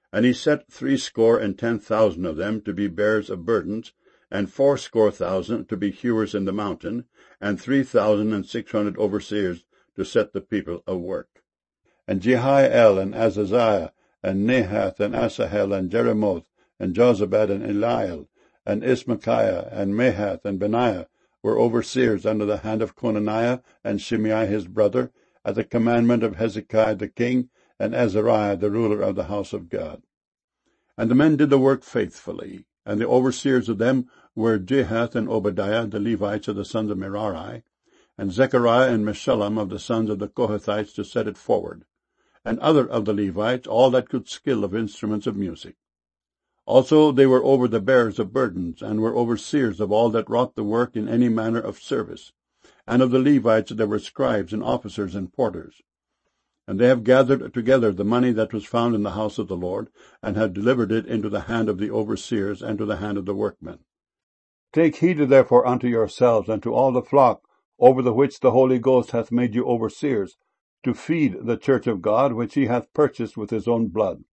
And he set 70,000 of them to be bearers of burdens, and 80,000 to be hewers in the mountain, and 3,600 overseers to set the people of work. And Jehiel, and Azaziah, and Nahath, and Asahel, and Jeremoth, and Jozabad, and Eliel, and Ismachiah, and Mahath, and Benaiah were overseers under the hand of Conaniah and Shimei his brother, at the commandment of Hezekiah the king, and Azariah the ruler of the house of God. And the men did the work faithfully, and the overseers of them were Jahath and Obadiah, the Levites of the sons of Merari, and Zechariah and Meshullam of the sons of the Kohathites to set it forward, and other of the Levites, all that could skill of instruments of music. Also they were over the bearers of burdens, and were overseers of all that wrought the work in any manner of service. And of the Levites there were scribes and officers and porters. And they have gathered together the money that was found in the house of the Lord, and have delivered it into the hand of the overseers and to the hand of the workmen. Take heed therefore unto yourselves and to all the flock, over the which the Holy Ghost hath made you overseers, to feed the church of God, which he hath purchased with his own blood.